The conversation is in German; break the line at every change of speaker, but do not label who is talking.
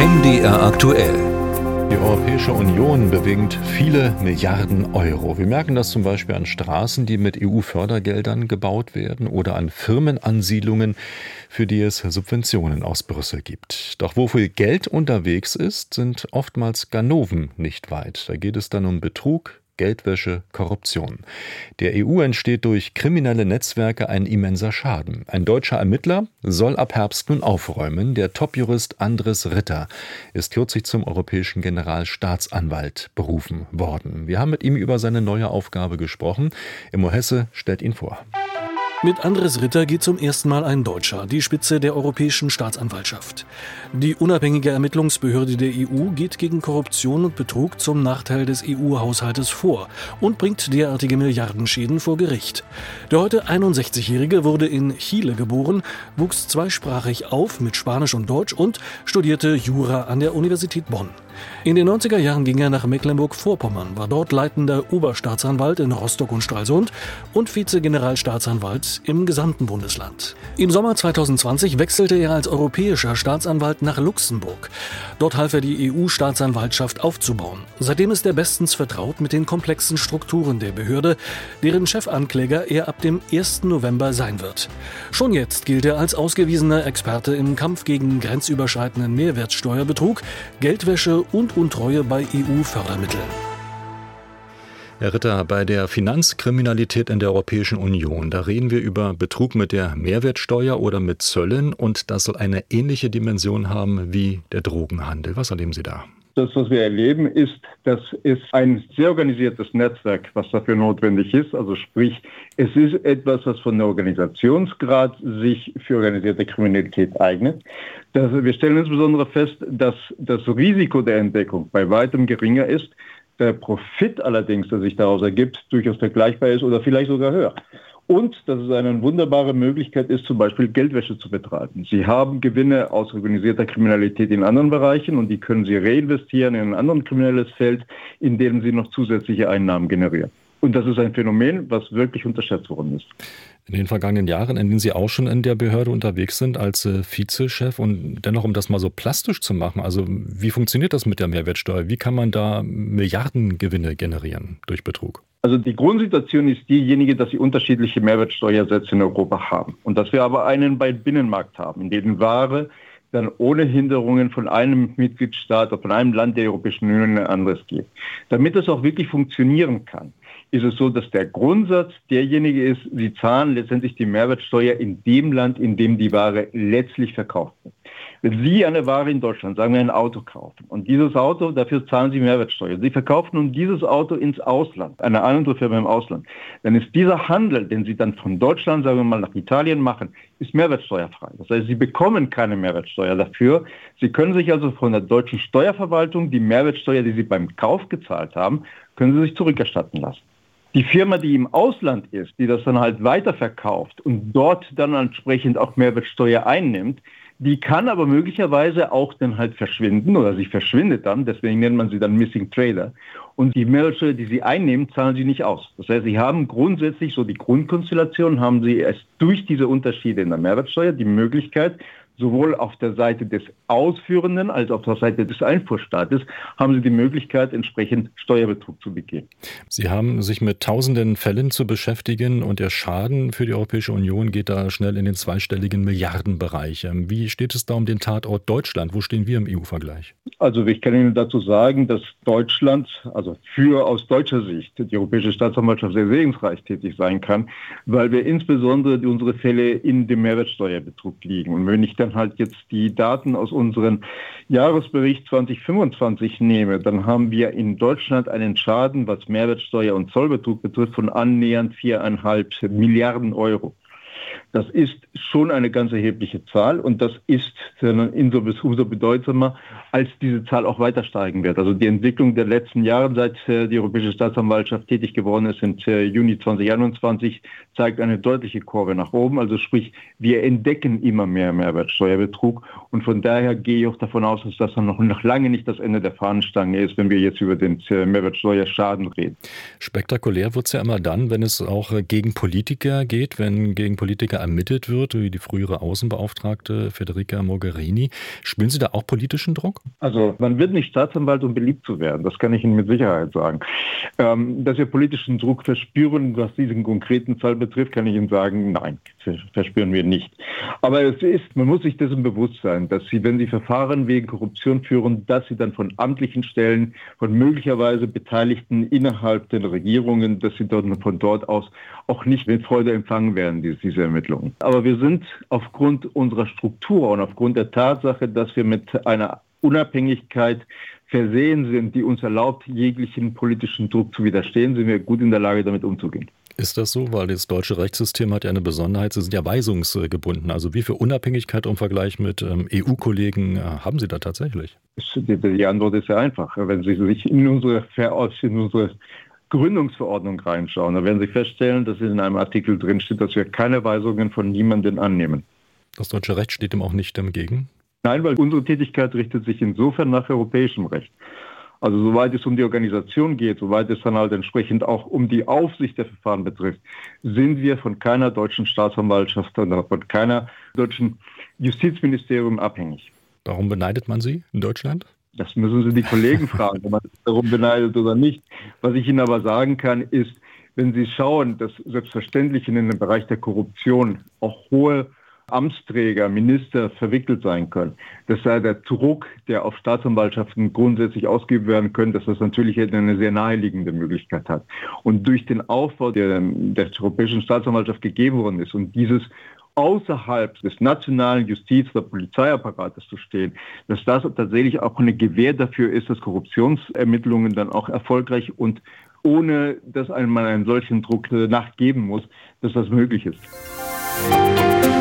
MDR aktuell.
Die Europäische Union bewegt viele Milliarden Euro. Wir merken das zum Beispiel an Straßen, die mit EU-Fördergeldern gebaut werden, oder an Firmenansiedlungen, für die es Subventionen aus Brüssel gibt. Doch wo viel Geld unterwegs ist, sind oftmals Ganoven nicht weit. Da geht es dann um Betrug, Geldwäsche, Korruption. Der EU entsteht durch kriminelle Netzwerke ein immenser Schaden. Ein deutscher Ermittler soll ab Herbst nun aufräumen. Der Top-Jurist Andres Ritter ist kürzlich zum europäischen Generalstaatsanwalt berufen worden. Wir haben mit ihm über seine neue Aufgabe gesprochen. Immo Hesse stellt ihn vor.
Mit Andres Ritter geht zum ersten Mal ein Deutscher die Spitze der Europäischen Staatsanwaltschaft. Die unabhängige Ermittlungsbehörde der EU geht gegen Korruption und Betrug zum Nachteil des EU-Haushaltes vor und bringt derartige Milliardenschäden vor Gericht. Der heute 61-Jährige wurde in Chile geboren, wuchs zweisprachig auf mit Spanisch und Deutsch und studierte Jura an der Universität Bonn. In den 90er Jahren ging er nach Mecklenburg-Vorpommern, war dort leitender Oberstaatsanwalt in Rostock und Stralsund und Vize-Generalstaatsanwalt im gesamten Bundesland. Im Sommer 2020 wechselte er als europäischer Staatsanwalt nach Luxemburg. Dort half er die EU-Staatsanwaltschaft aufzubauen. Seitdem ist er bestens vertraut mit den komplexen Strukturen der Behörde, deren Chefankläger er ab dem 1. November sein wird. Schon jetzt gilt er als ausgewiesener Experte im Kampf gegen grenzüberschreitenden Mehrwertsteuerbetrug, Geldwäsche und Untreue bei EU-Fördermitteln.
Herr Ritter, bei der Finanzkriminalität in der Europäischen Union, da reden wir über Betrug mit der Mehrwertsteuer oder mit Zöllen, und das soll eine ähnliche Dimension haben wie der Drogenhandel. Was erleben Sie da?
Das, was wir erleben, ist, dass es ein sehr organisiertes Netzwerk, was dafür notwendig ist. Also sprich, es ist etwas, was von der Organisationsgrad sich für organisierte Kriminalität eignet. Wir stellen insbesondere fest, dass das Risiko der Entdeckung bei weitem geringer ist. Der Profit allerdings, der sich daraus ergibt, durchaus vergleichbar ist oder vielleicht sogar höher. Und dass es eine wunderbare Möglichkeit ist, zum Beispiel Geldwäsche zu betreiben. Sie haben Gewinne aus organisierter Kriminalität in anderen Bereichen und die können Sie reinvestieren in ein anderes kriminelles Feld, in dem Sie noch zusätzliche Einnahmen generieren. Und das ist ein Phänomen, was wirklich unterschätzt worden ist.
In den vergangenen Jahren, in denen Sie auch schon in der Behörde unterwegs sind als Vizechef, und dennoch, um das mal so plastisch zu machen, also wie funktioniert das mit der Mehrwertsteuer? Wie kann man da Milliardengewinne generieren durch Betrug?
Also die Grundsituation ist diejenige, dass Sie unterschiedliche Mehrwertsteuersätze in Europa haben und dass wir aber einen Binnenmarkt haben, in dem Ware dann ohne Hinderungen von einem Mitgliedstaat oder von einem Land der Europäischen Union in ein anderes geht. Damit es auch wirklich funktionieren kann, ist es so, dass der Grundsatz derjenige ist, Sie zahlen letztendlich die Mehrwertsteuer in dem Land, in dem die Ware letztlich verkauft wird. Wenn Sie eine Ware in Deutschland, sagen wir ein Auto kaufen, und dieses Auto, dafür zahlen Sie Mehrwertsteuer. Sie verkaufen nun dieses Auto ins Ausland, eine andere Firma im Ausland, dann ist dieser Handel, den Sie dann von Deutschland, sagen wir mal, nach Italien machen, ist mehrwertsteuerfrei. Das heißt, Sie bekommen keine Mehrwertsteuer dafür. Sie können sich also von der deutschen Steuerverwaltung die Mehrwertsteuer, die Sie beim Kauf gezahlt haben, können Sie sich zurückerstatten lassen. Die Firma, die im Ausland ist, die das dann halt weiterverkauft und dort dann entsprechend auch Mehrwertsteuer einnimmt, die kann aber möglicherweise auch dann halt verschwinden oder sie verschwindet dann, deswegen nennt man sie dann Missing Trader. Und die Mehrwertsteuer, die sie einnehmen, zahlen sie nicht aus. Das heißt, sie haben grundsätzlich so die Grundkonstellation, haben sie erst durch diese Unterschiede in der Mehrwertsteuer die Möglichkeit, sowohl auf der Seite des Ausführenden als auch auf der Seite des Einfuhrstaates haben Sie die Möglichkeit, entsprechend Steuerbetrug zu begehen.
Sie haben sich mit tausenden Fällen zu beschäftigen und der Schaden für die Europäische Union geht da schnell in den zweistelligen Milliardenbereich. Wie steht es da um den Tatort Deutschland? Wo stehen wir im EU-Vergleich?
Also ich kann Ihnen dazu sagen, dass Deutschland, also aus deutscher Sicht, die Europäische Staatsanwaltschaft sehr segensreich tätig sein kann, weil wir insbesondere unsere Fälle in dem Mehrwertsteuerbetrug liegen. Und wenn ich dann halt jetzt die Daten aus unserem Jahresbericht 2025 nehme, dann haben wir in Deutschland einen Schaden, was Mehrwertsteuer und Zollbetrug betrifft, von annähernd 4,5 Milliarden Euro. Das ist schon eine ganz erhebliche Zahl und das ist umso bedeutsamer, als diese Zahl auch weiter steigen wird. Also die Entwicklung der letzten Jahre, seit die Europäische Staatsanwaltschaft tätig geworden ist, im Juni 2021, zeigt eine deutliche Kurve nach oben. Also sprich, wir entdecken immer mehr Mehrwertsteuerbetrug und von daher gehe ich auch davon aus, dass das dann noch lange nicht das Ende der Fahnenstange ist, wenn wir jetzt über den Mehrwertsteuerschaden reden.
Spektakulär wird es ja immer dann, wenn es auch gegen Politiker geht, wenn gegen Politiker Politiker ermittelt wird, wie die frühere Außenbeauftragte Federica Mogherini. Spüren Sie da auch politischen Druck?
Also man wird nicht Staatsanwalt, um beliebt zu werden. Das kann ich Ihnen mit Sicherheit sagen. Dass wir politischen Druck verspüren, was diesen konkreten Fall betrifft, kann ich Ihnen sagen, nein, verspüren wir nicht. Aber man muss sich dessen bewusst sein, dass Sie, wenn Sie Verfahren wegen Korruption führen, dass Sie dann von amtlichen Stellen, von möglicherweise Beteiligten innerhalb der Regierungen, dass Sie dort von dort aus auch nicht mit Freude empfangen werden, diese Ermittlungen. Aber wir sind aufgrund unserer Struktur und aufgrund der Tatsache, dass wir mit einer Unabhängigkeit versehen sind, die uns erlaubt, jeglichen politischen Druck zu widerstehen, sind wir gut in der Lage, damit umzugehen.
Ist das so? Weil das deutsche Rechtssystem hat ja eine Besonderheit, Sie sind ja weisungsgebunden. Also wie viel Unabhängigkeit im Vergleich mit EU-Kollegen haben Sie da tatsächlich?
Die Antwort ist sehr einfach. Wenn Sie sich in unsere Gründungsverordnung reinschauen, dann werden Sie feststellen, dass in einem Artikel drinsteht, dass wir keine Weisungen von niemandem annehmen.
Das deutsche Recht steht dem auch nicht entgegen?
Nein, weil unsere Tätigkeit richtet sich insofern nach europäischem Recht. Also soweit es um die Organisation geht, soweit es dann halt entsprechend auch um die Aufsicht der Verfahren betrifft, sind wir von keiner deutschen Staatsanwaltschaft oder von keiner deutschen Justizministerium abhängig.
Warum beneidet man Sie in Deutschland?
Das müssen Sie die Kollegen fragen, ob man sich darum beneidet oder nicht. Was ich Ihnen aber sagen kann, ist, wenn Sie schauen, dass selbstverständlich in den Bereich der Korruption auch hohe Amtsträger, Minister verwickelt sein können, dass da der Druck, der auf Staatsanwaltschaften grundsätzlich ausgeübt werden könnte, dass das natürlich eine sehr naheliegende Möglichkeit hat. Und durch den Aufbau, der Europäischen Staatsanwaltschaft gegeben worden ist und dieses außerhalb des nationalen Justiz- oder Polizeiapparates zu stehen, dass das tatsächlich auch eine Gewähr dafür ist, dass Korruptionsermittlungen dann auch erfolgreich und ohne dass man einen solchen Druck nachgeben muss, dass das möglich ist.